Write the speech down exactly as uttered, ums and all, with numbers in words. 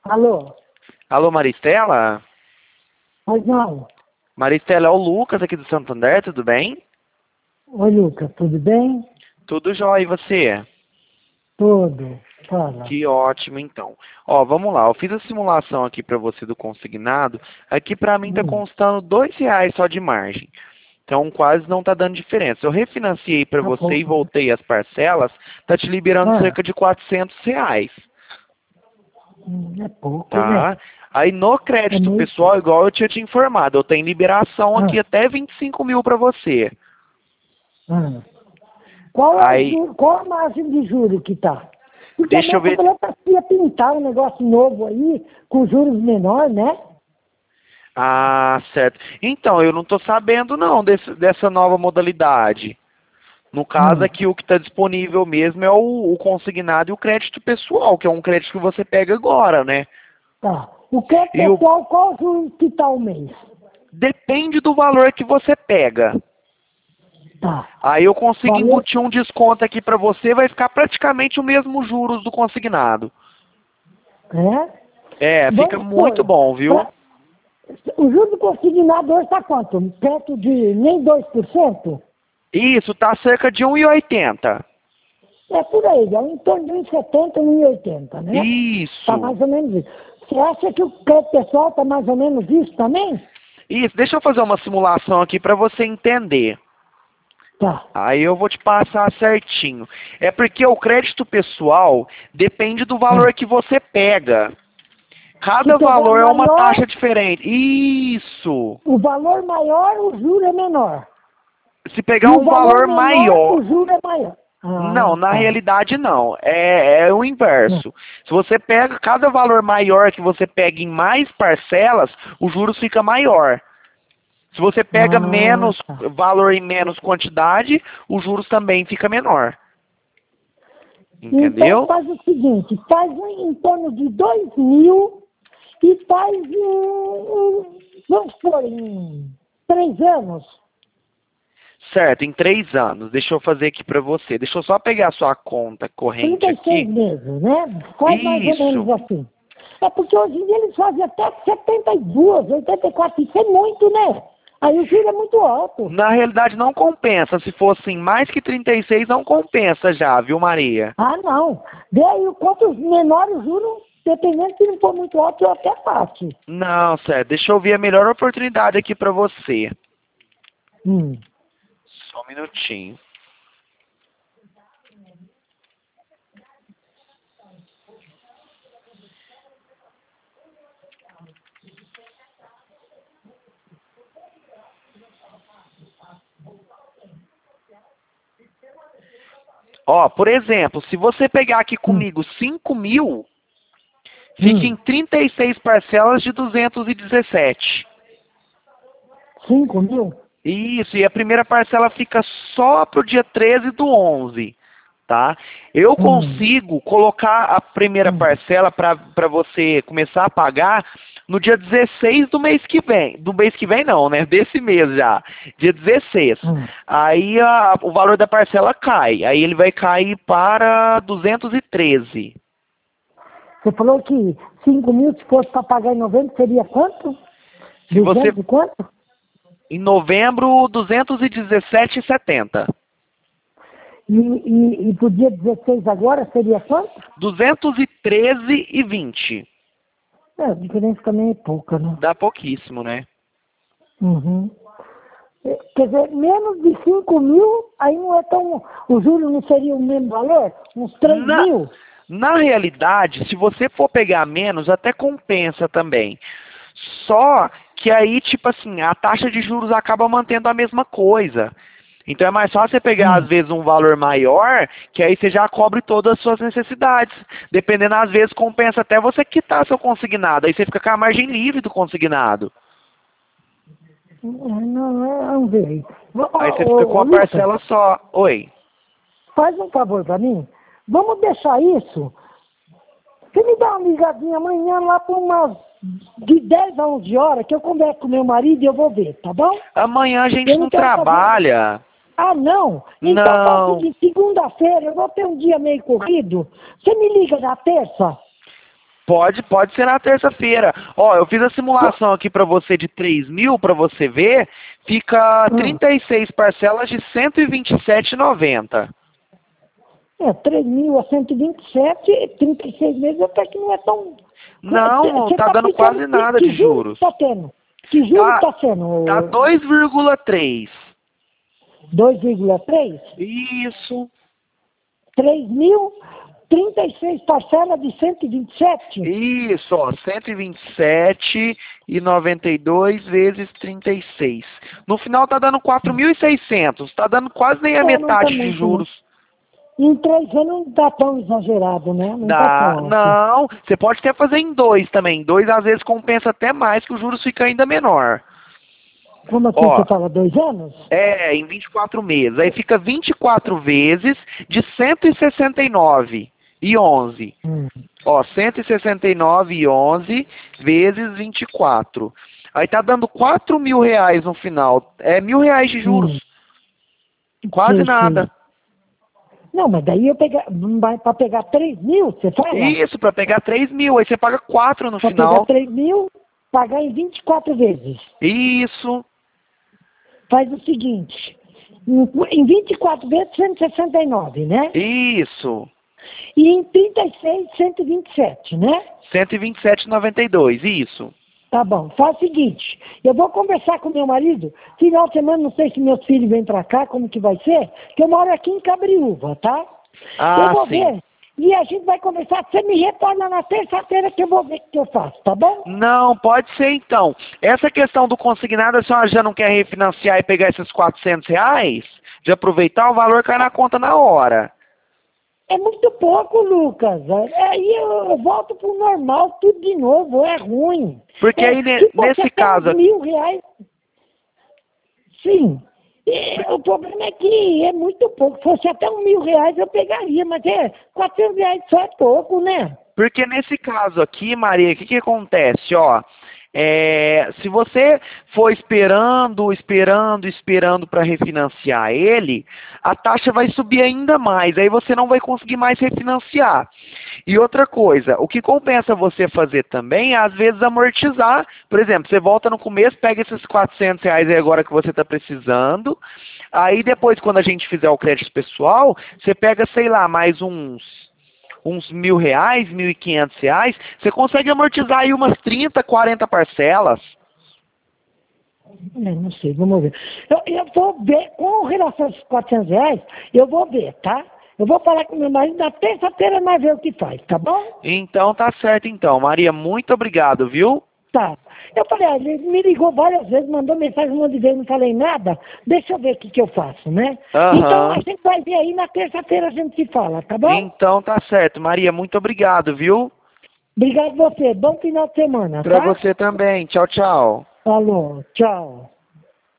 Alô? Alô, Maristela? Pois não. Maristela, é o Lucas aqui do Santander, tudo bem? Oi, Lucas, tudo bem? Tudo jóia, e você? Tudo. Fala. Que ótimo, então. Ó, vamos lá, eu fiz a simulação aqui para você do consignado. Aqui para mim tá Hum, constando dois reais só de margem. Então quase não tá dando diferença. Eu refinanciei para tá você e pouco, né? voltei as parcelas, tá te liberando Ah, cerca de quatrocentos reais, hum, é pouco, né? tá? Aí no É crédito meio pessoal, pouco. igual eu tinha te informado, eu tenho liberação aqui Ah, até vinte e cinco mil para você. ah. Qual é o Aí, juro, qual a margem de juro que tá? Porque a deixa minha eu ver. companhia ia pintar um negócio novo aí, com juros menores, né? Ah, certo. Então, eu não estou sabendo não desse, dessa nova modalidade. No caso Hum, aqui, o que está disponível mesmo é o, o consignado e o crédito pessoal, que é um crédito que você pega agora, né? tá. O que é E o, pessoal, qual juros que tá o mês? depende do valor que você pega. Tá. Aí eu consigo Valor, embutir um desconto aqui para você, vai ficar praticamente o mesmo juros do consignado. né? É, fica Vamos muito supor, bom, viu? pra, o juro consignado hoje está quanto? Perto de nem dois por cento. Isso, tá cerca de um e oitenta. É por aí, é em torno de um e setenta, um e oitenta, né? Está Isso. mais ou menos isso. Você acha que o crédito pessoal está mais ou menos isso também? Isso, deixa eu fazer uma simulação aqui para você entender. Tá. Aí eu vou te passar certinho. É porque o crédito pessoal depende do Ah. valor que você pega. Se Cada pegar valor é uma maior, taxa diferente. Isso. o valor maior, o juro é menor. Se E pegar o um valor valor menor, maior. o juro é maior. Não, Ah, na tá. realidade não. É, é o Ah, inverso. Se você pega cada valor maior que você pega em mais parcelas, os juros fica maior. Se você pega ah, menos tá. valor em menos quantidade, os juros também fica menor. Então Entendeu? faz o seguinte, faz um em torno de dois mil e faz um, um, vamos supor, em três anos, Certo, em três anos. Deixa eu fazer aqui para você. Deixa eu só pegar a sua conta corrente trinta e seis aqui. meses, né? Faz mais ou Isso. menos assim. É porque hoje em dia eles fazem até setenta e dois, oitenta e quatro, isso é muito, né? Aí o juro é muito alto. Na realidade não compensa. Se fossem mais que trinta e seis, não compensa já, viu, Maria? Ah, não. Vê aí o quanto menor o juro, dependendo se não for muito alto, eu até faço. Não, certo. Deixa eu ver a melhor oportunidade aqui para você. Hum. Só um minutinho. Ó, por exemplo, se você pegar aqui Hum. comigo cinco mil, fica em Hum. trinta e seis parcelas de duzentos e dezessete. Cinco mil? Isso, e a primeira parcela fica só pro dia treze do onze, tá? Eu Hum. consigo colocar a primeira Hum. parcela para você começar a pagar no dia dezesseis do mês que vem. Do mês que vem não, né? Desse mês já. Dia dezesseis. Hum. Aí a- o valor da parcela cai. Aí ele vai cair para duzentos e treze. Você falou que cinco mil, se fosse para pagar em novembro, seria quanto? Se você Duzentos e quanto? em novembro duzentos e dezessete e setenta. E, e, e pro dia dezesseis agora seria quanto? duzentos e treze e vinte. É, a diferença também é pouca, né? Dá pouquíssimo, né? Uhum. É, quer dizer, menos de cinco mil, aí não é tão. O juro não seria o mesmo valor? Uns três Na, mil? na realidade, se você for pegar menos, até compensa também. Só que aí, tipo assim, a taxa de juros acaba mantendo a mesma coisa. Então é mais fácil você pegar, às Hum. vezes, um valor maior, que aí você já cobre todas as suas necessidades. Dependendo, às vezes, compensa até você quitar seu consignado. Aí você fica com a margem livre do consignado. É, não, é, vamos ver aí. Ô, Aí você ô, fica com ô, a Lucas, parcela só. Oi. faz um favor para mim. Vamos deixar isso. Você me dá uma ligadinha amanhã lá por umas de dez a onze horas, que eu converso com meu marido e eu vou ver, tá bom? Amanhã a gente Eu não não quero fazer. trabalha. Ah, não? Então faz o Não. seguinte, segunda-feira, eu vou ter um dia meio corrido. Você me liga na terça? Pode, pode ser na terça-feira. Ó, eu fiz a simulação aqui pra você de três mil, pra você ver. Fica Hum. trinta e seis parcelas de cento e vinte e sete e noventa. É, três mil a cento e vinte e sete, trinta e seis meses até que não é tão... Não, não Você tá dando pensando quase que- nada que de juros. Tá tendo? Que juros Tá, tá sendo? tá dois vírgula três. dois vírgula três? Isso. três mil, trinta e seis parcelas de cento e vinte e sete? Isso, ó, cento e vinte e sete e noventa e dois vezes trinta e seis. No final tá dando quatro mil e seiscentos, tá dando quase nem a É, não tá metade de muito, juros. Em três anos não tá tão exagerado, né? Não tá Dá, tão alto. não, você pode até fazer em dois também. Dois às vezes compensa até mais, que os juros ficam ainda menor. Como assim Ó, você fala, dois anos? É, em vinte e quatro meses. Aí fica vinte e quatro vezes de cento e sessenta e nove e onze. Hum. Ó, cento e sessenta e nove e onze vezes vinte e quatro. Aí tá dando quatro mil reais no final. É mil reais de juros. Hum. Quase Sim, nada. sim. Não, mas daí eu pegar, vai para pegar três mil, você fala? Isso, pra pegar três mil. Aí você paga quatro no Para pegar final. três mil, pagar em vinte e quatro vezes. Isso. Faz o seguinte, em em vinte e quatro vezes, cento e sessenta e nove, né? Isso. E em trinta e seis, cento e vinte e sete, né? cento e vinte e sete e noventa e dois. Isso. Tá bom, faz o seguinte, eu vou conversar com meu marido, final de semana, não sei se meus filhos vêm pra cá, como que vai ser, que eu moro aqui em Cabriúva, tá? Ah, eu vou sim. ver, e a gente vai conversar, você me retorna na terça-feira que eu vou ver o que eu faço, tá bom? Não, pode ser então. Essa questão do consignado, a senhora já não quer refinanciar e pegar esses quatrocentos reais? De aproveitar, o valor cai na conta na hora. É muito pouco, Lucas, aí eu, eu volto pro normal, tudo de novo, é ruim. Porque é, aí, ne- se fosse nesse até caso... uns mil reais, sim. É, o problema é que é muito pouco. Se fosse até um mil reais eu pegaria, mas é quatrocentos reais só é pouco, né? Porque nesse caso aqui, Maria, o que que acontece, ó? É, se você for esperando, esperando, esperando para refinanciar ele, a taxa vai subir ainda mais, aí você não vai conseguir mais refinanciar. E outra coisa, o que compensa você fazer também é, às vezes, amortizar. Por exemplo, você volta no começo, pega esses quatrocentos reais aí agora que você está precisando, aí depois, quando a gente fizer o crédito pessoal, você pega, sei lá, mais uns... uns mil reais, mil e quinhentos reais, você consegue amortizar aí umas trinta, quarenta parcelas. É, não sei, vamos ver. Eu, eu vou ver, com relação a esses quatrocentos reais, eu vou ver, tá? Eu vou falar com meu marido, na terça-feira nós ver o que faz, tá bom? Então tá certo então. Maria, muito obrigado, viu? Tá. Eu falei, ah, ele me ligou várias vezes, mandou mensagem um monte de vezes, não falei nada, deixa eu ver o que, que eu faço, né? Aham. Então a gente vai ver aí, na terça-feira a gente se fala, tá bom? Então tá certo. Maria, muito obrigado, viu? Obrigado a você, bom final de semana, Pra tá? você também. Tchau, tchau. Alô, tchau.